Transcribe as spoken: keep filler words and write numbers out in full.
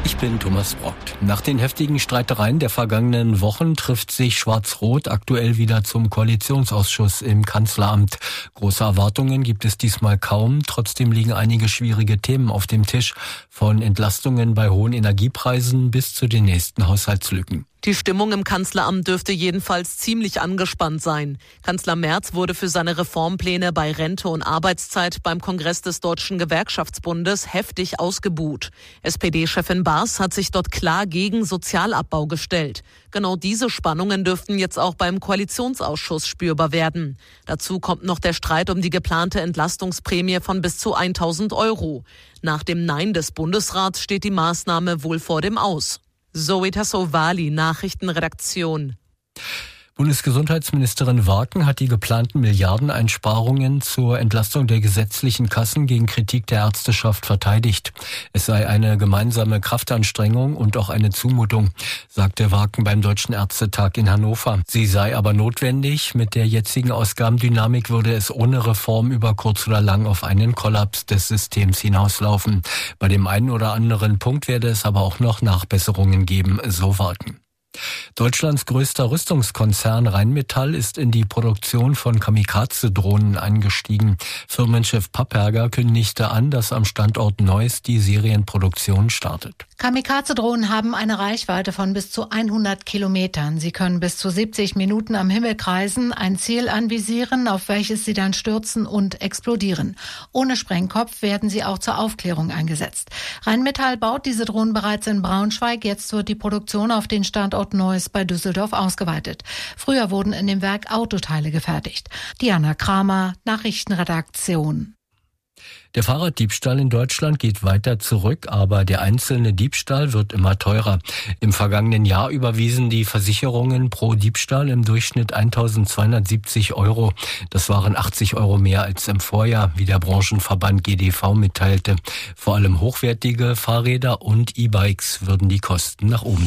Ich bin Thomas Brockt. Nach den heftigen Streitereien der vergangenen Wochen trifft sich Schwarz-Rot aktuell wieder zum Koalitionsausschuss im Kanzleramt. Große Erwartungen gibt es diesmal kaum. Trotzdem liegen einige schwierige Themen auf dem Tisch. Von Entlastungen bei hohen Energiepreisen bis zu den nächsten Haushaltslücken. Die Stimmung im Kanzleramt dürfte jedenfalls ziemlich angespannt sein. Kanzler Merz wurde für seine Reformpläne bei Rente und Arbeitszeit beim Kongress des Deutschen Gewerkschaftsbundes heftig ausgebuht. S P D-Chefin Baas hat sich dort klar gegen Sozialabbau gestellt. Genau diese Spannungen dürften jetzt auch beim Koalitionsausschuss spürbar werden. Dazu kommt noch der Streit um die geplante Entlastungsprämie von bis zu tausend Euro. Nach dem Nein des Bundesrats steht die Maßnahme wohl vor dem Aus. Zoe Tassovali, Nachrichtenredaktion. Bundesgesundheitsministerin Warken hat die geplanten Milliardeneinsparungen zur Entlastung der gesetzlichen Kassen gegen Kritik der Ärzteschaft verteidigt. Es sei eine gemeinsame Kraftanstrengung und auch eine Zumutung, sagte Warken beim Deutschen Ärztetag in Hannover. Sie sei aber notwendig. Mit der jetzigen Ausgabendynamik würde es ohne Reform über kurz oder lang auf einen Kollaps des Systems hinauslaufen. Bei dem einen oder anderen Punkt werde es aber auch noch Nachbesserungen geben, so Warken. Deutschlands größter Rüstungskonzern Rheinmetall ist in die Produktion von Kamikaze-Drohnen eingestiegen. Firmenchef Papperger kündigte an, dass am Standort Neuss die Serienproduktion startet. Kamikaze-Drohnen haben eine Reichweite von bis zu hundert Kilometern. Sie können bis zu siebzig Minuten am Himmel kreisen, ein Ziel anvisieren, auf welches sie dann stürzen und explodieren. Ohne Sprengkopf werden sie auch zur Aufklärung eingesetzt. Rheinmetall baut diese Drohnen bereits in Braunschweig. Jetzt wird die Produktion auf den Standort Neuss bei Düsseldorf ausgeweitet. Früher wurden in dem Werk Autoteile gefertigt. Diana Kramer, Nachrichtenredaktion. Der Fahrraddiebstahl in Deutschland geht weiter zurück, aber der einzelne Diebstahl wird immer teurer. Im vergangenen Jahr überwiesen die Versicherungen pro Diebstahl im Durchschnitt eintausendzweihundertsiebzig Euro. Das waren achtzig Euro mehr als im Vorjahr, wie der Branchenverband G D V mitteilte. Vor allem hochwertige Fahrräder und E-Bikes würden die Kosten nach oben